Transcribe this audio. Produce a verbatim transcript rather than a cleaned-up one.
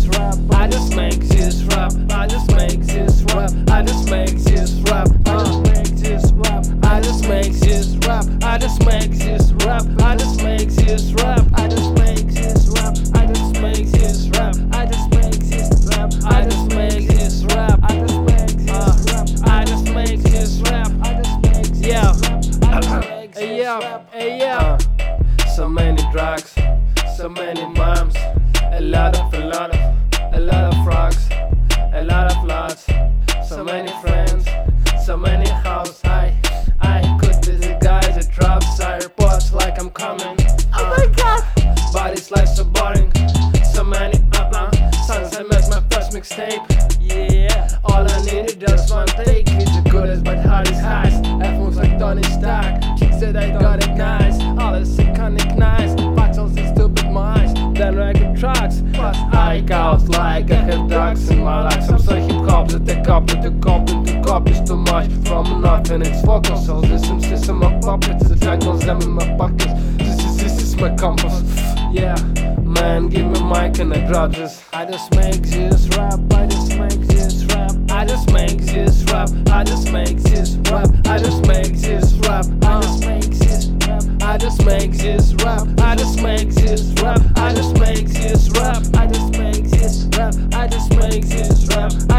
rap. I just make this rap. I just make this rap. I just make this rap. I just make this rap. I just make this rap. I just make this rap. I just make this rap. I just make this rap. I just make this rap. I just make this rap. I just make this rap. I just make this rap. I just make this rap. I just make this Yeah. rap. Hey yeah, hey yeah. So many drugs, so many moms, a lot of, a lot of, a lot of frogs, a lot of lots, so many friends, so many houses. I, I could be the guy that drops AirPods like I'm coming. Oh my god! But it's life so boring. So many uh-uh songs. I made my first mixtape. Yeah, all I needed just one take. It's the goodest but hardest highs. F-moves like Tony Stark. Kicks that I got it nice. All is iconic nice. Fucks all these stupid minds. Then record tracks. Plus I got like I have drugs in my life. I'm so hip hop that I copy to copy to copy too much from nothing. It's focus. So this is system of puppets. The jungles them in my pockets. This is this is my compass. Yeah, man, give me mic and I drop this. I just make this rap. I just make this rap. I just make this rap. I just make this rap. I just make this rap. I just make this rap. I just make this rap. I just make this rap. I just make this rap. I just make this rap. I just make this rap. I